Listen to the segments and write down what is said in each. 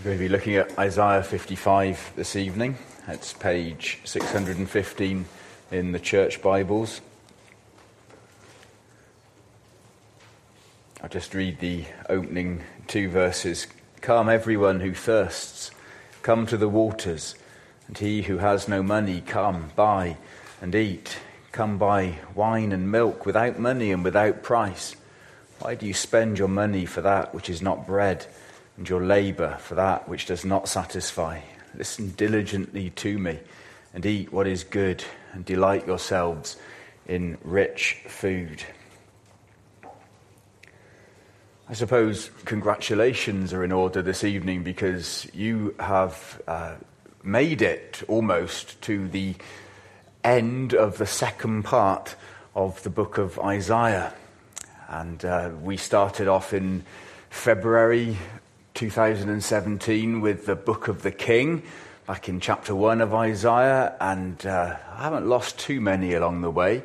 We're going to be looking at Isaiah 55 this evening. It's page 615 in the church Bibles. I'll just read the opening two verses. Come, everyone who thirsts, come to the waters, and he who has no money, come, buy and eat. Come buy wine and milk without money and without price. Why do you spend your money for that which is not bread, and your labour for that which does not satisfy? Listen diligently to me, and eat what is good, and delight yourselves in rich food. I suppose congratulations are in order this evening, because you have made it almost to the end of the second part of the book of Isaiah. And we started off in February 2017 with the book of the King, back in chapter 1 of Isaiah, and I haven't lost too many along the way.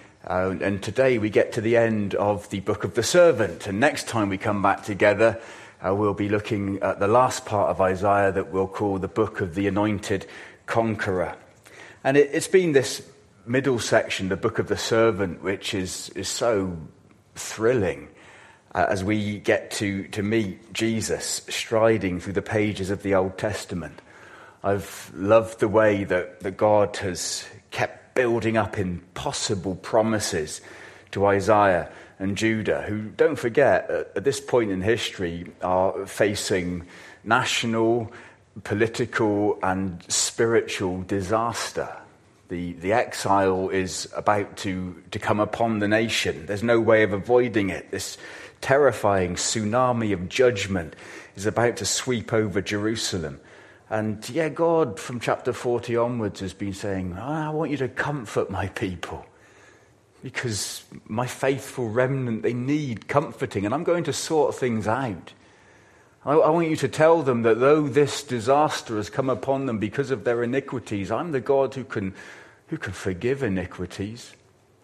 And today we get to the end of the book of the servant, and next time we come back together, we'll be looking at the last part of Isaiah that we'll call the book of the anointed conqueror. And it's been this middle section, the book of the servant, which is so thrilling. As we get to meet Jesus striding through the pages of the Old Testament. I've loved the way that God has kept building up impossible promises to Isaiah and Judah, who, don't forget, at this point in history are facing national, political and spiritual disaster. The exile is about to come upon the nation. There's no way of avoiding it. This terrifying tsunami of judgment is about to sweep over Jerusalem. And God from chapter 40 onwards has been saying, I want you to comfort my people, because my faithful remnant, they need comforting, and I'm going to sort things out. I want you to tell them that though this disaster has come upon them because of their iniquities, I'm the God who can forgive iniquities.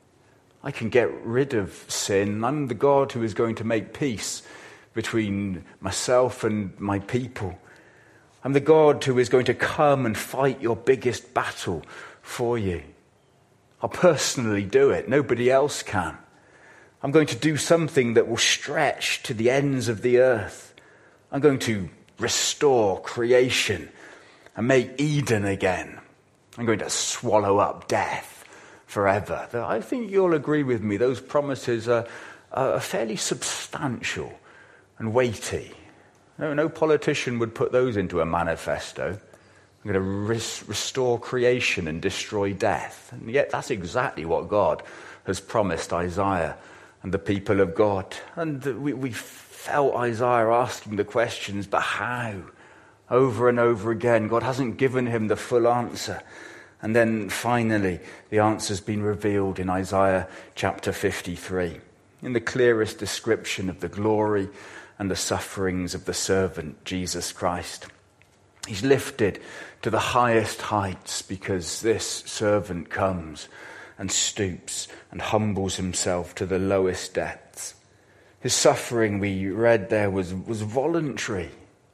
I can get rid of sin. I'm the God who is going to make peace between myself and my people. I'm the God who is going to come and fight your biggest battle for you. I'll personally do it. Nobody else can. I'm going to do something that will stretch to the ends of the earth. I'm going to restore creation and make Eden again. I'm going to swallow up death forever. I think you'll agree with me. Those promises are fairly substantial and weighty. No politician would put those into a manifesto. I'm going to restore creation and destroy death. And yet that's exactly what God has promised Isaiah and the people of God. And we felt Isaiah asking the questions, but how? Over and over again. God hasn't given him the full answer. And then finally, the answer's been revealed in Isaiah chapter 53, in the clearest description of the glory and the sufferings of the servant, Jesus Christ. He's lifted to the highest heights because this servant comes and stoops and humbles himself to the lowest depths. His suffering, we read there, was voluntary.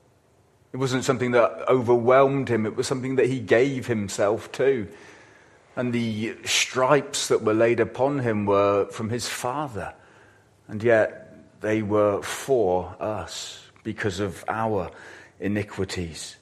It wasn't something that overwhelmed him. It was something that he gave himself to. And the stripes that were laid upon him were from his Father. And yet they were for us because of our iniquities.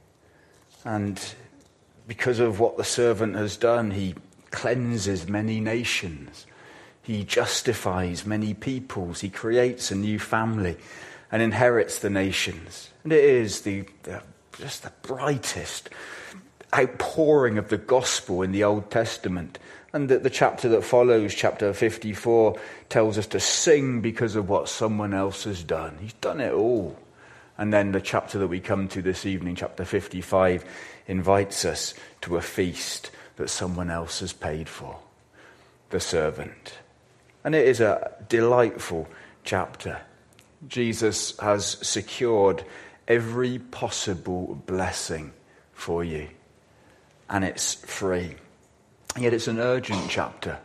And because of what the servant has done, he cleanses many nations. He justifies many peoples. He creates a new family and inherits the nations. And it is just the brightest outpouring of the gospel in the Old Testament. And the chapter that follows, chapter 54, tells us to sing because of what someone else has done. He's done it all. And then the chapter that we come to this evening, chapter 55, invites us to a feast that someone else has paid for, the servant. And it is a delightful chapter. Jesus has secured every possible blessing for you, and it's free. And yet it's an urgent chapter,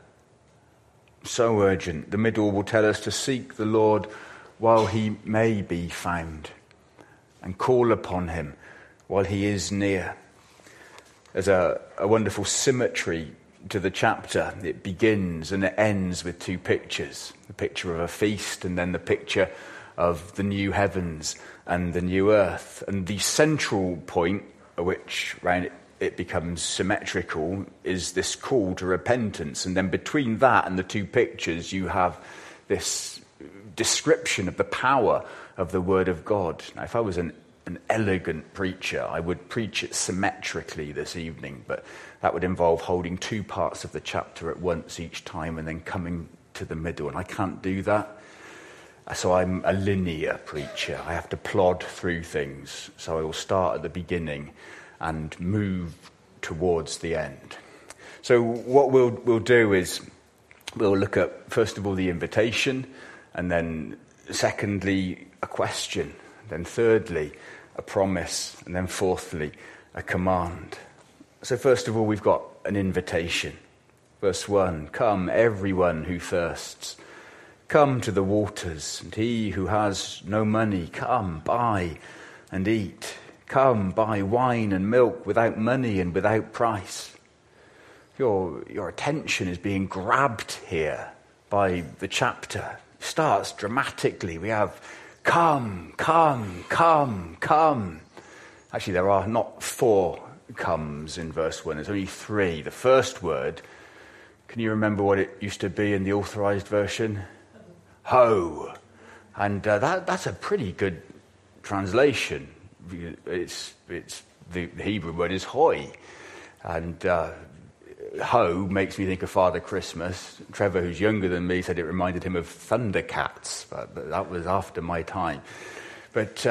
so urgent. The middle will tell us to seek the Lord while he may be found. and call upon him while he is near. There's a wonderful symmetry to the chapter. It begins and it ends with two pictures, the picture of a feast and then the picture of the new heavens and the new earth. And the central point at which round it becomes symmetrical is this call to repentance. And then between that and the two pictures, you have this description of the power of the Word of God. Now, if I was an elegant preacher, I would preach it symmetrically this evening, but that would involve holding two parts of the chapter at once each time and then coming to the middle, and I can't do that. So I'm a linear preacher. I have to plod through things. So I will start at the beginning and move towards the end. So what we'll do is we'll look at, first of all, the invitation, and then secondly, a question, then thirdly, a promise, and then fourthly, a command. So first of all, we've got an invitation. Verse 1, come, everyone who thirsts. Come to the waters, and he who has no money, come, buy and eat. Come, buy wine and milk without money and without price. Your attention is being grabbed here by the chapter. It starts dramatically. We have come, come, come, come. Actually, there are not 4 comes in verse 1. There's only 3. The first word, can you remember what it used to be in the authorized version? Ho. And that's a pretty good translation. It's the Hebrew word is hoi. And ho makes me think of Father Christmas. Trevor, who's younger than me, said it reminded him of Thundercats, but that was after my time. But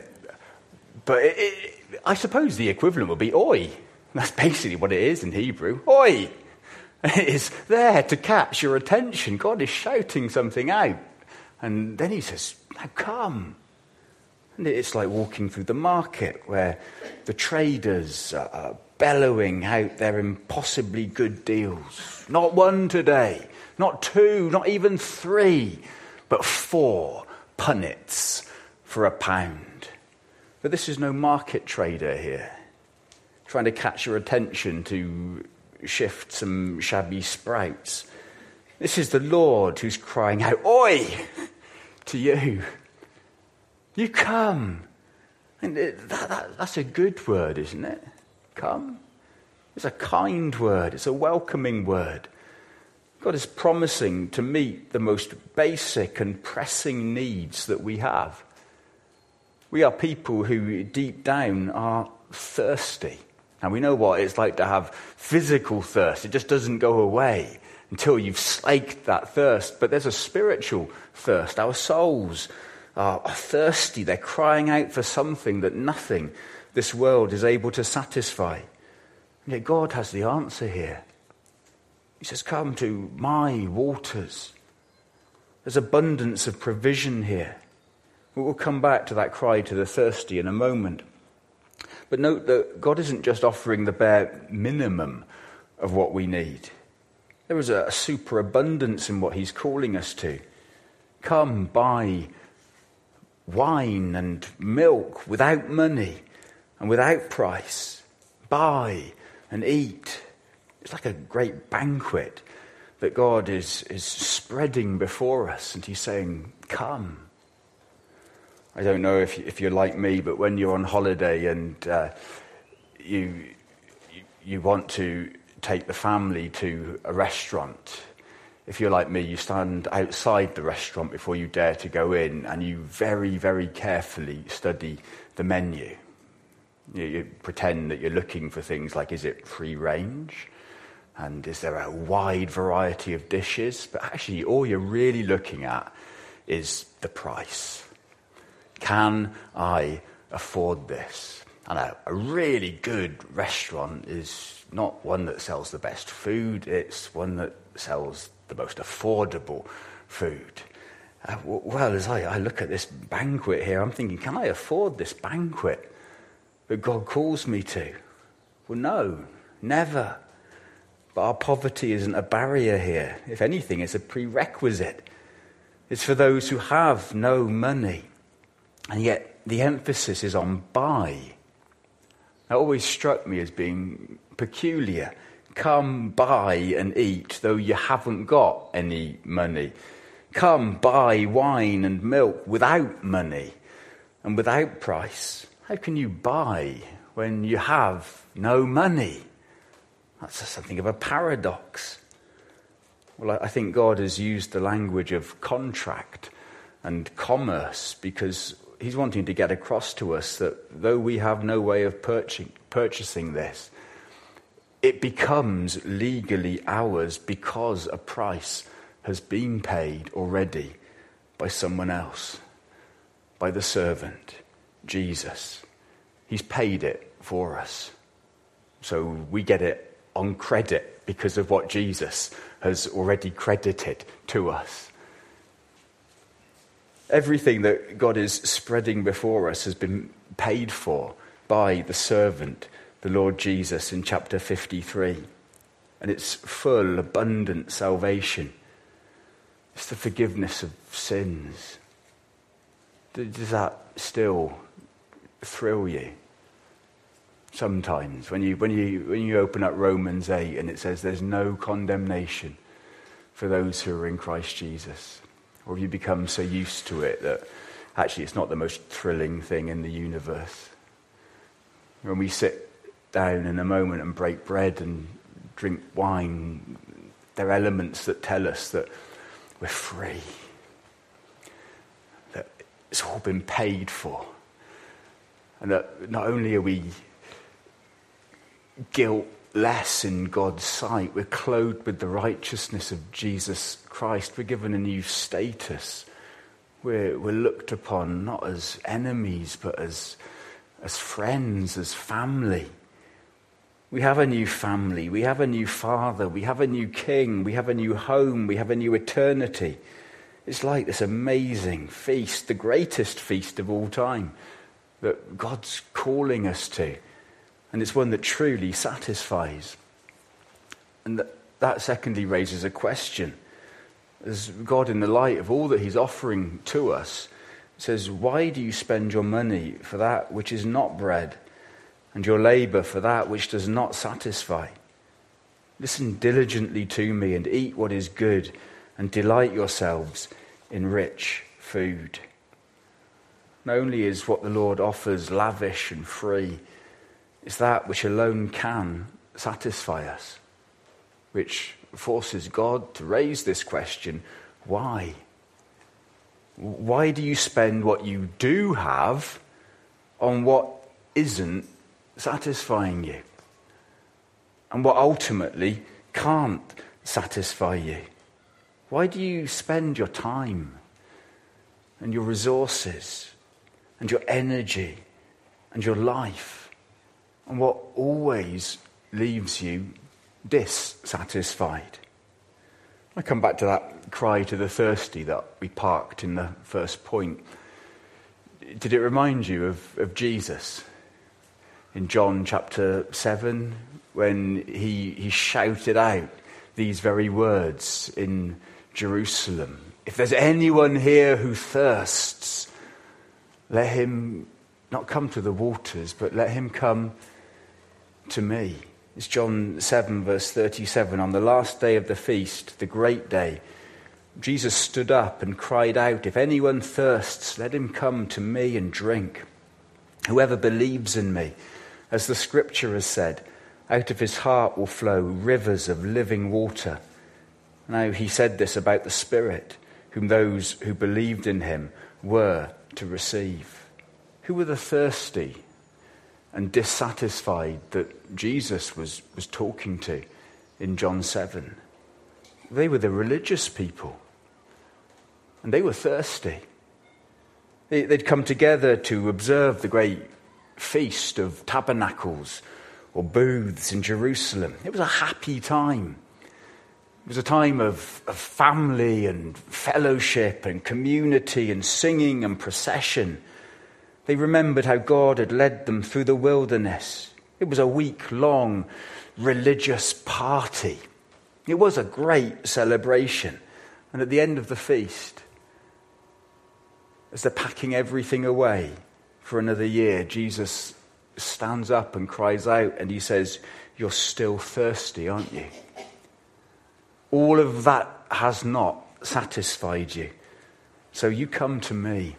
I suppose the equivalent would be oi. That's basically what it is in Hebrew. Oi! It is there to catch your attention. God is shouting something out. And then he says, now come. And it's like walking through the market where the traders are bellowing out their impossibly good deals. Not 1 today, not 2, not even 3, but 4 punnets for £1. But this is no market trader here, trying to catch your attention to shift some shabby sprouts. This is the Lord who's crying out, oi, to you. You come. And that's a good word, isn't it? Come. It's a kind word. It's a welcoming word. God is promising to meet the most basic and pressing needs that we have. We are people who deep down are thirsty. And we know what it's like to have physical thirst. It just doesn't go away until you've slaked that thirst. But there's a spiritual thirst. Our souls are thirsty. They're crying out for something that nothing this world is able to satisfy. And yet God has the answer here. He says, come to my waters. There's abundance of provision here. We'll come back to that cry to the thirsty in a moment. But note that God isn't just offering the bare minimum of what we need. There is a superabundance in what he's calling us to. Come, buy wine and milk without money and without price. Buy and eat. It's like a great banquet that God is spreading before us, and he's saying, come. I don't know if you're like me, but when you're on holiday and you want to take the family to a restaurant, if you're like me, you stand outside the restaurant before you dare to go in, and you very, very carefully study the menu. You pretend that you're looking for things like, is it free range? And is there a wide variety of dishes? But actually, all you're really looking at is the price. Can I afford this? And a really good restaurant is not one that sells the best food, it's one that sells the most affordable food. Well, as I look at this banquet here, I'm thinking, can I afford this banquet that God calls me to? Well, no, never. But our poverty isn't a barrier here. If anything, it's a prerequisite. It's for those who have no money. And yet the emphasis is on buy. That always struck me as being peculiar. Come, buy and eat, though you haven't got any money. Come, buy wine and milk without money and without price. How can you buy when you have no money? That's something of a paradox. Well, I think God has used the language of contract and commerce because he's wanting to get across to us that though we have no way of purchasing this, it becomes legally ours because a price has been paid already by someone else, by the servant, Jesus. He's paid it for us. So we get it on credit because of what Jesus has already credited to us. Everything that God is spreading before us has been paid for by the servant, the Lord Jesus, in chapter 53. And it's full, abundant salvation. It's the forgiveness of sins. Does that still thrill you? Sometimes when you open up Romans 8 and it says there's no condemnation for those who are in Christ Jesus. Or have you become so used to it that actually it's not the most thrilling thing in the universe? When we sit down in a moment and break bread and drink wine, there are elements that tell us that we're free. That it's all been paid for. And that not only are we guiltless in God's sight, we're clothed with the righteousness of Jesus Christ. We're given a new status. We're looked upon not as enemies, but as friends, as family. We have a new family. We have a new father. We have a new king. We have a new home. We have a new eternity. It's like this amazing feast, the greatest feast of all time, that God's calling us to. And it's one that truly satisfies. And that secondly raises a question. As God, in the light of all that he's offering to us, says, why do you spend your money for that which is not bread, and your labor for that which does not satisfy? Listen diligently to me and eat what is good, and delight yourselves in rich food. Not only is what the Lord offers lavish and free, it's that which alone can satisfy us, which forces God to raise this question, why? Why do you spend what you do have on what isn't satisfying you? And what ultimately can't satisfy you? Why do you spend your time and your resources and your energy and your life on what always leaves you dissatisfied? I come back to that cry to the thirsty that we parked in the first point. Did it remind you of Jesus in John chapter 7 when he shouted out these very words in Jerusalem? If there's anyone here who thirsts, let him not come to the waters, but let him come to me. It's John 7 verse 37. On the last day of the feast, the great day, Jesus stood up and cried out, if anyone thirsts, let him come to me and drink. Whoever believes in me, as the scripture has said, out of his heart will flow rivers of living water. Now he said this about the Spirit, whom those who believed in him were to receive. Who were the thirsty and dissatisfied that Jesus was talking to in John 7? They were the religious people. And they were thirsty. They'd come together to observe the great feast of tabernacles or booths in Jerusalem. It was a happy time. It was a time of family and fellowship and community and singing and procession. They remembered how God had led them through the wilderness. It was a week-long religious party. It was a great celebration. And at the end of the feast, as they're packing everything away for another year, Jesus stands up and cries out and he says, "You're still thirsty, aren't you? All of that has not satisfied you. So you come to me.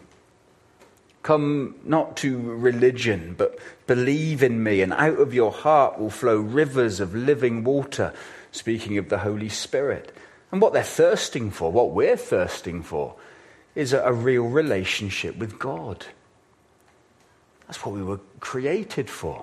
Come not to religion, but believe in me, and out of your heart will flow rivers of living water," speaking of the Holy Spirit. And what they're thirsting for, what we're thirsting for, is a real relationship with God. That's what we were created for.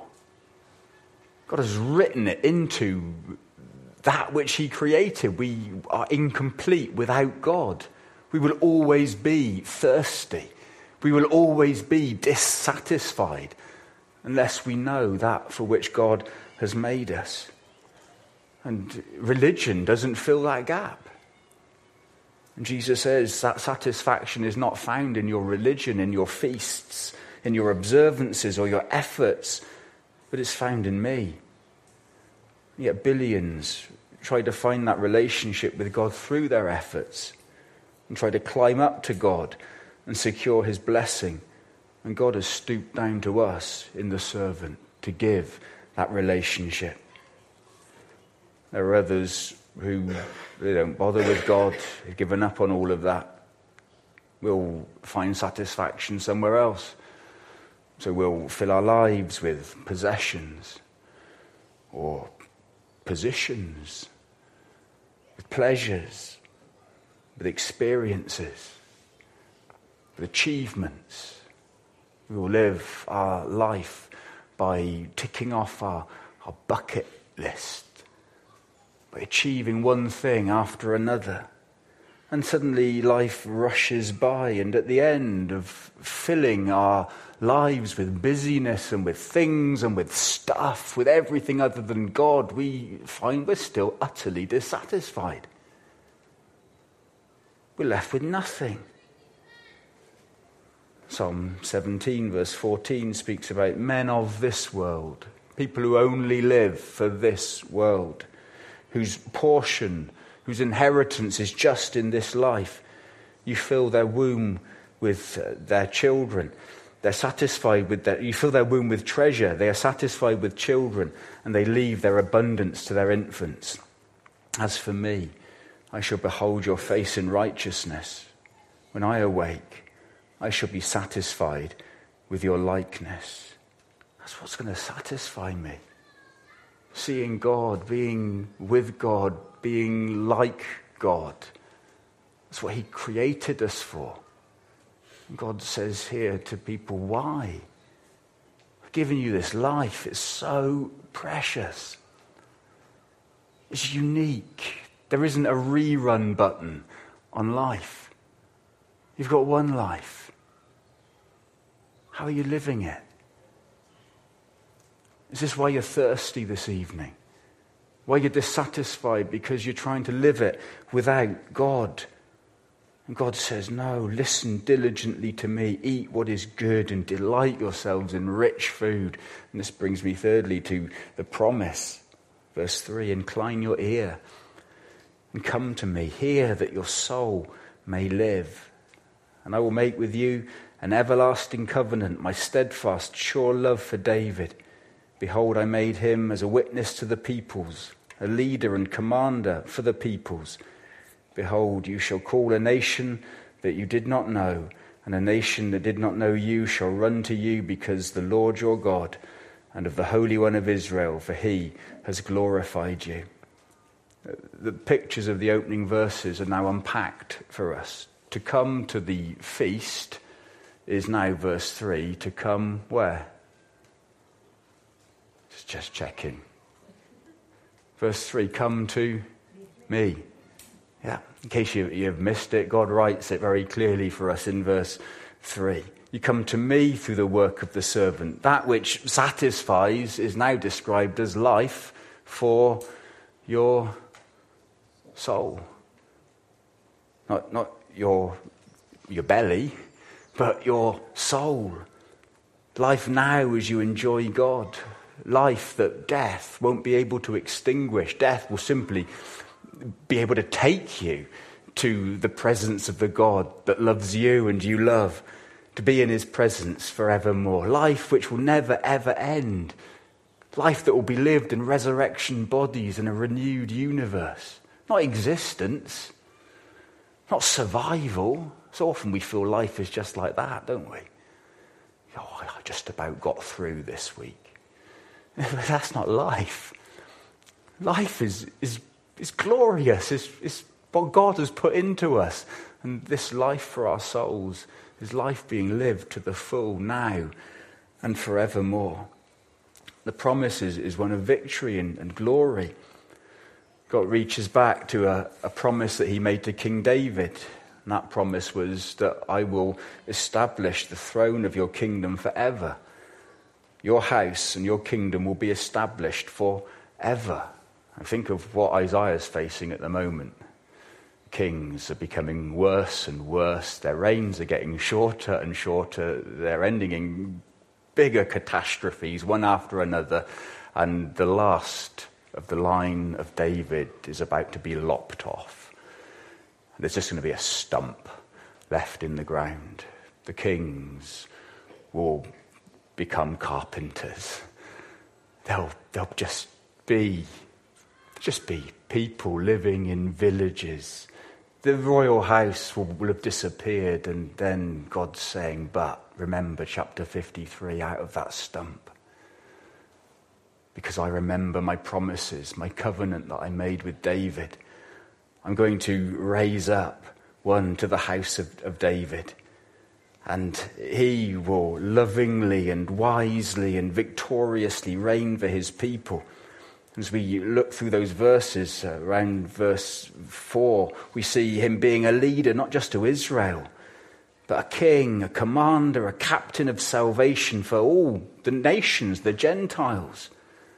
God has written it into that which he created. We are incomplete without God. We will always be thirsty. We will always be dissatisfied unless we know that for which God has made us. And religion doesn't fill that gap. And Jesus says that satisfaction is not found in your religion, in your feasts, in your observances or your efforts, but it's found in me. Yet billions try to find that relationship with God through their efforts and try to climb up to God and secure his blessing. And God has stooped down to us in the servant to give that relationship. There are others who they don't bother with God, they've given up on all of that. We'll find satisfaction somewhere else. So we'll fill our lives with possessions or positions, with pleasures, with experiences, with achievements. We will live our life by ticking off our bucket list, by achieving one thing after another. And suddenly life rushes by, and at the end of filling our lives with busyness and with things and with stuff, with everything other than God, we find we're still utterly dissatisfied. We're left with nothing. Psalm 17 verse 14 speaks about men of this world, people who only live for this world, whose portion, whose inheritance is just in this life. You fill their womb with their children. They're satisfied with that. You fill their womb with treasure. They are satisfied with children, and they leave their abundance to their infants. As for me, I shall behold your face in righteousness. When I awake, I shall be satisfied with your likeness. That's what's going to satisfy me. Seeing God, being with God, being like God. That's what he created us for. God says here to people, why? I've given you this life. It's so precious. It's unique. There isn't a rerun button on life. You've got one life. How are you living it? Is this why you're thirsty this evening? Why you're dissatisfied? Because you're trying to live it without God. And God says, no, listen diligently to me, eat what is good and delight yourselves in rich food. And this brings me thirdly to the promise. Verse 3, incline your ear and come to me, hear that your soul may live. And I will make with you an everlasting covenant, my steadfast, sure love for David. Behold, I made him as a witness to the peoples, a leader and commander for the peoples. Behold, you shall call a nation that you did not know, and a nation that did not know you shall run to you, because the Lord your God and of the Holy One of Israel, for he has glorified you. The pictures of the opening verses are now unpacked for us. To come to the feast is now verse 3. To come where? Just checking. Verse 3, come to me. Yeah, in case you've missed it, God writes it very clearly for us in verse 3. You come to me through the work of the servant. That which satisfies is now described as life for your soul. Not your belly, but your soul. Life now as you enjoy God. Life that death won't be able to extinguish. Death will simply be able to take you to the presence of the God that loves you and you love. to be in his presence forevermore. Life which will never, ever end. Life that will be lived in resurrection bodies in a renewed universe. Not existence. Not survival. So often we feel life is just like that, don't we? Oh, I just about got through this week. That's not life. Life is glorious. It's what God has put into us. And this life for our souls is life being lived to the full now and forevermore. The promise is one of victory and glory. God reaches back to a promise that he made to King David. And that promise was that I will establish the throne of your kingdom forever. Your house and your kingdom will be established forever. I think of what Isaiah's facing at the moment. Kings are becoming worse and worse. Their reigns are getting shorter and shorter. They're ending in bigger catastrophes, one after another. And the last of the line of David is about to be lopped off. There's just going to be a stump left in the ground. The kings will become carpenters. They'll just be people living in villages. The royal house will have disappeared, and then God's saying, but remember chapter 53, out of that stump. Because I remember my promises, my covenant that I made with David. I'm going to raise up one to the house of David. And he will lovingly and wisely and victoriously reign for his people. As we look through those verses, around verse 4, we see him being a leader, not just to Israel, but a king, a commander, a captain of salvation for all the nations, the Gentiles.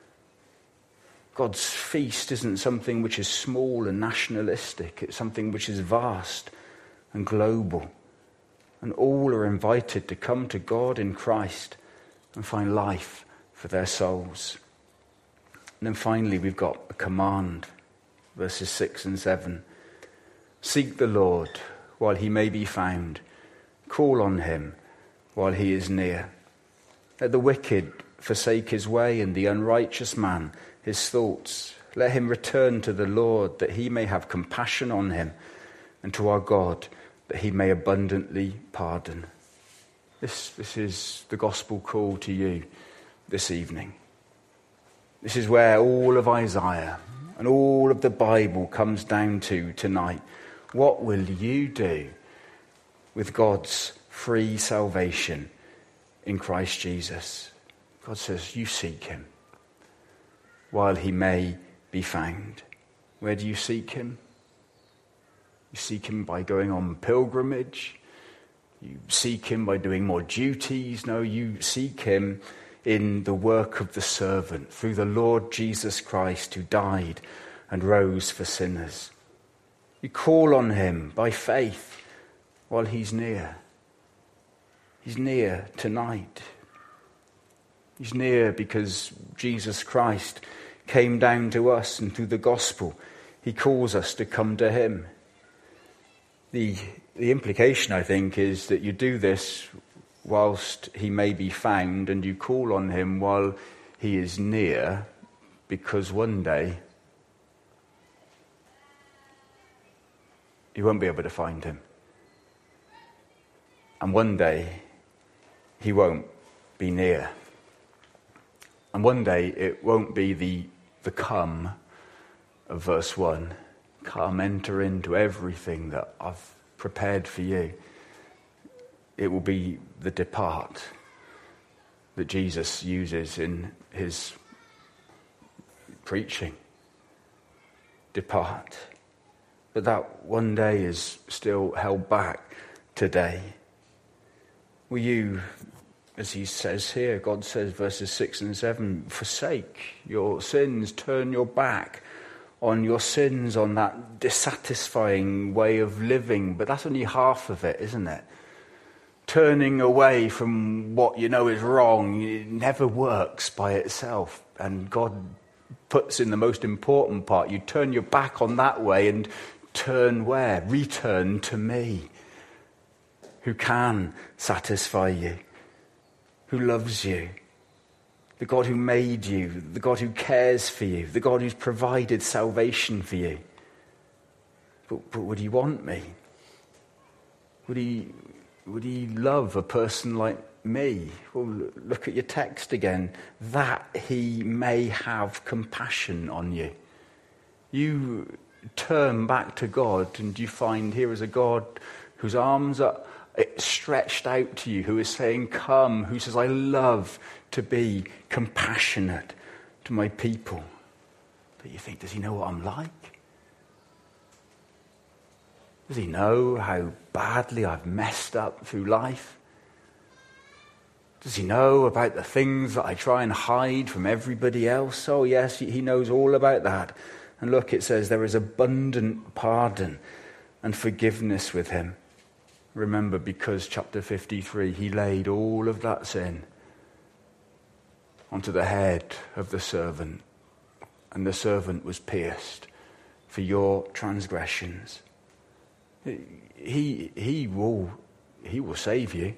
God's feast isn't something which is small and nationalistic. It's something which is vast and global. And all are invited to come to God in Christ and find life for their souls. And then finally, we've got a command, verses 6 and 7. Seek the Lord while he may be found. Call on him while he is near. Let the wicked forsake his way and the unrighteous man his thoughts. Let him return to the Lord that he may have compassion on him, and to our God that he may abundantly pardon. This is the gospel call to you this evening. This is where all of Isaiah and all of the Bible comes down to tonight. What will you do with God's free salvation in Christ Jesus? God says, you seek him while he may be found. Where do you seek him? You seek him by going on pilgrimage. You seek him by doing more duties. No, you seek him in the work of the servant, through the Lord Jesus Christ, who died and rose for sinners. You call on him by faith while he's near. He's near tonight. He's near because Jesus Christ came down to us, and through the gospel he calls us to come to him. The implication, I think, is that you do this whilst he may be found, and you call on him while he is near, because one day you won't be able to find him. And one day he won't be near. And one day it won't be the come of verse 1. Come, enter into everything that I've prepared for you. It will be the depart that Jesus uses in his preaching. Depart. But that one day is still held back today. Will you, as he says here, God says, verses 6 and 7, forsake your sins, turn your back on your sins, on that dissatisfying way of living. But that's only half of it, isn't it? Turning away from what you know is wrong, it never works by itself. And God puts in the most important part. You turn your back on that way and turn where? Return to me, who can satisfy you, who loves you, the God who made you, the God who cares for you, the God who's provided salvation for you. But would he want me? Would he love a person like me? Well, look at your text again. That he may have compassion on you. You turn back to God and you find here is a God whose arms are stretched out to you, who is saying, come, who says, I love to be compassionate to my people. But you think, does he know what I'm like? Does he know how badly I've messed up through life? Does he know about the things that I try and hide from everybody else? Oh yes, he knows all about that. And look, it says there is abundant pardon and forgiveness with him. Remember, because chapter 53, he laid all of that sin onto the head of the servant, and the servant was pierced for your transgressions. He will save you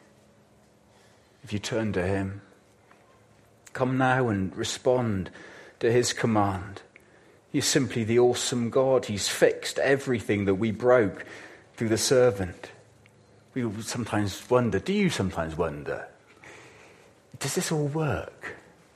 if you turn to him. Come now and respond to his command. He's simply the awesome God. He's fixed everything that we broke through the servant. We sometimes wonder, do you sometimes wonder, does this all work?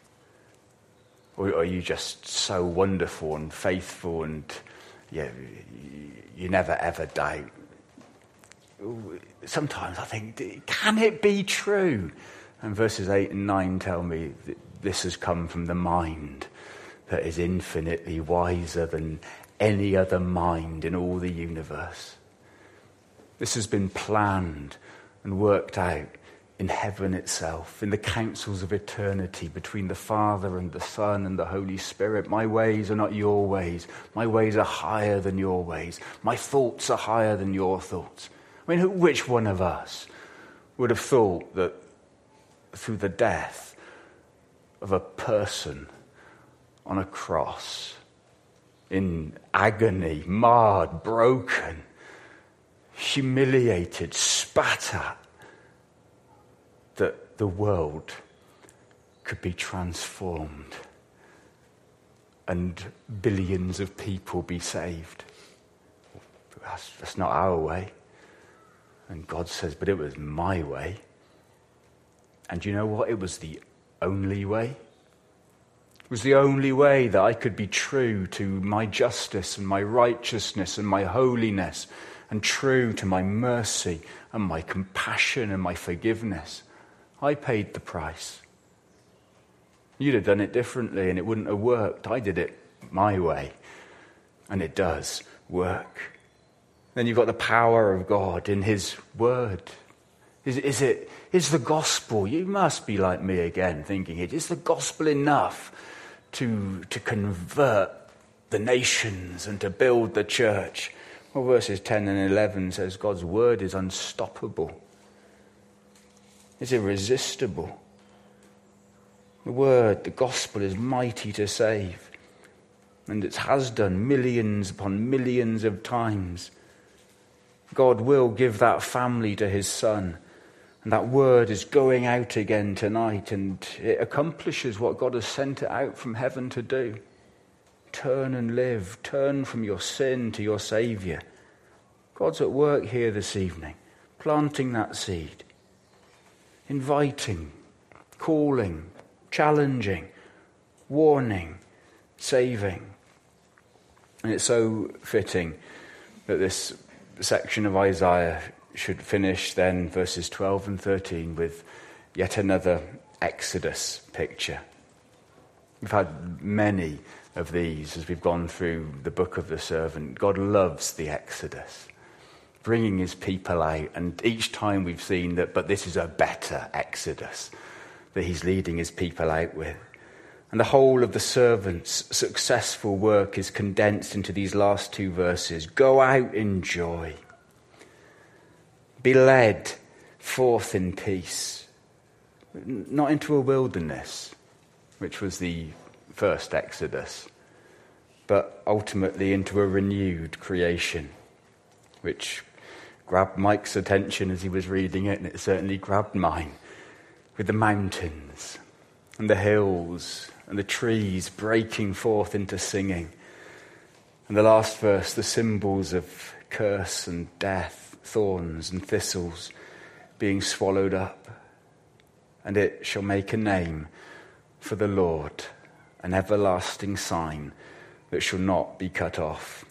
Or are you just so wonderful and faithful and you never ever doubt? Sometimes I think, can it be true? And verses 8 and 9 tell me that this has come from the mind that is infinitely wiser than any other mind in all the universe. This has been planned and worked out in heaven itself, in the councils of eternity between the Father and the Son and the Holy Spirit. My ways are not your ways. My ways are higher than your ways. My thoughts are higher than your thoughts. I mean, which one of us would have thought that through the death of a person on a cross, in agony, marred, broken, humiliated, spat at, that the world could be transformed and billions of people be saved? That's not our way. And God says, but it was my way. And you know what? It was the only way. It was the only way that I could be true to my justice and my righteousness and my holiness, and true to my mercy and my compassion and my forgiveness. I paid the price. You'd have done it differently and it wouldn't have worked. I did it my way, and it does work. Then you've got the power of God in his word. Is the gospel, you must be like me again, thinking is the gospel enough to convert the nations and to build the church? Well, verses 10 and 11 says God's word is unstoppable. It's irresistible. The word, the gospel, is mighty to save. And it has done millions upon millions of times. God will give that family to his Son. And that word is going out again tonight, and it accomplishes what God has sent it out from heaven to do. Turn and live. Turn from your sin to your Saviour. God's at work here this evening, planting that seed, inviting, calling, challenging, warning, saving. And it's so fitting that this section of Isaiah should finish then verses 12 and 13 with yet another Exodus picture. We've had many of these as we've gone through the book of the servant. God loves the Exodus, bringing his people out, and each time we've seen that, but this is a better Exodus that he's leading his people out with. And the whole of the servant's successful work is condensed into these last two verses. Go out in joy. Be led forth in peace. Not into a wilderness, which was the first Exodus, but ultimately into a renewed creation, which grabbed Mike's attention as he was reading it, and it certainly grabbed mine, with the mountains and the hills and the trees breaking forth into singing. And the last verse, the symbols of curse and death, thorns and thistles being swallowed up. And it shall make a name for the Lord, an everlasting sign that shall not be cut off.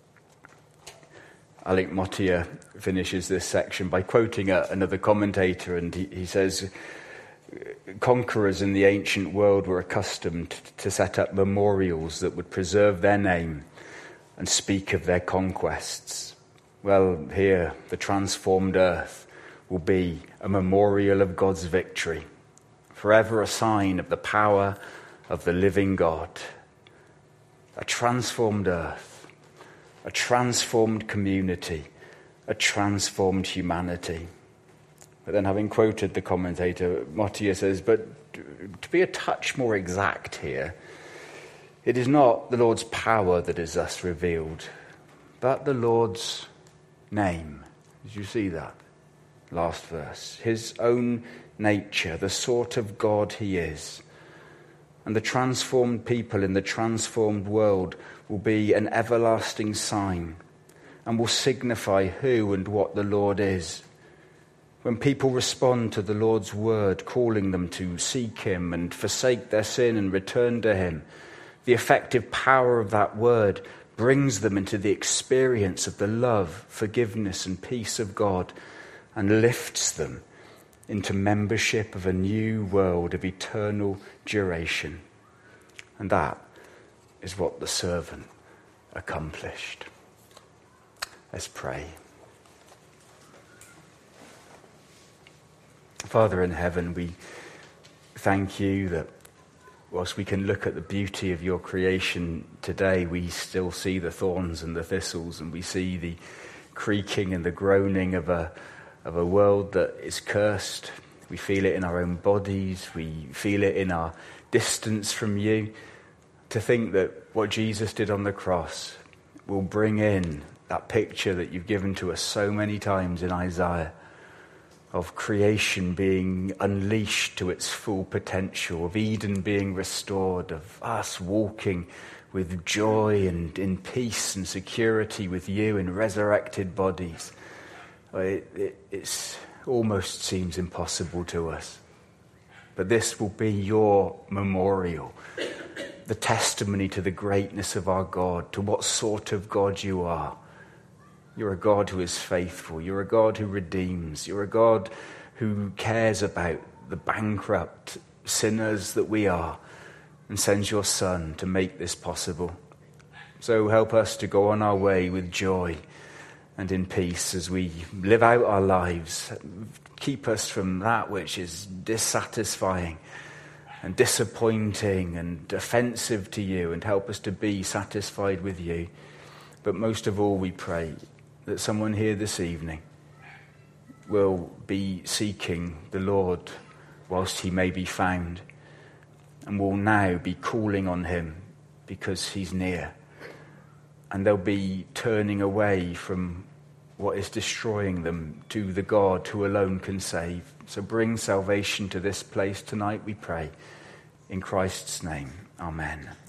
Alec Motyer finishes this section by quoting another commentator, and he says, conquerors in the ancient world were accustomed to set up memorials that would preserve their name and speak of their conquests. Well, here, the transformed earth will be a memorial of God's victory, forever a sign of the power of the living God. A transformed earth, a transformed community, a transformed humanity. But then, having quoted the commentator, Motyer says, but to be a touch more exact here, it is not the Lord's power that is thus revealed, but the Lord's name. Did you see that? Last verse. His own nature, the sort of God he is. And the transformed people in the transformed world will be an everlasting sign and will signify who and what the Lord is. When people respond to the Lord's word, calling them to seek him and forsake their sin and return to him, the effective power of that word brings them into the experience of the love, forgiveness, and peace of God, and lifts them into membership of a new world of eternal duration. And that is what the servant accomplished. Let's pray. Father in heaven, we thank you that whilst we can look at the beauty of your creation today, we still see the thorns and the thistles, and we see the creaking and the groaning of a world that is cursed. We feel it in our own bodies. We feel it in our distance from you. To think that what Jesus did on the cross will bring in that picture that you've given to us so many times in Isaiah, of creation being unleashed to its full potential, of Eden being restored, of us walking with joy and in peace and security with you in resurrected bodies. It almost seems impossible to us. But this will be your memorial, the testimony to the greatness of our God, to what sort of God you are. You're a God who is faithful. You're a God who redeems. You're a God who cares about the bankrupt sinners that we are and sends your Son to make this possible. So help us to go on our way with joy and in peace as we live out our lives. Keep us from that which is dissatisfying and disappointing and offensive to you, and help us to be satisfied with you. But most of all, we pray that someone here this evening will be seeking the Lord whilst he may be found, and will now be calling on him because he's near. And they'll be turning away from what is destroying them to the God who alone can save. So bring salvation to this place tonight, we pray. In Christ's name, amen.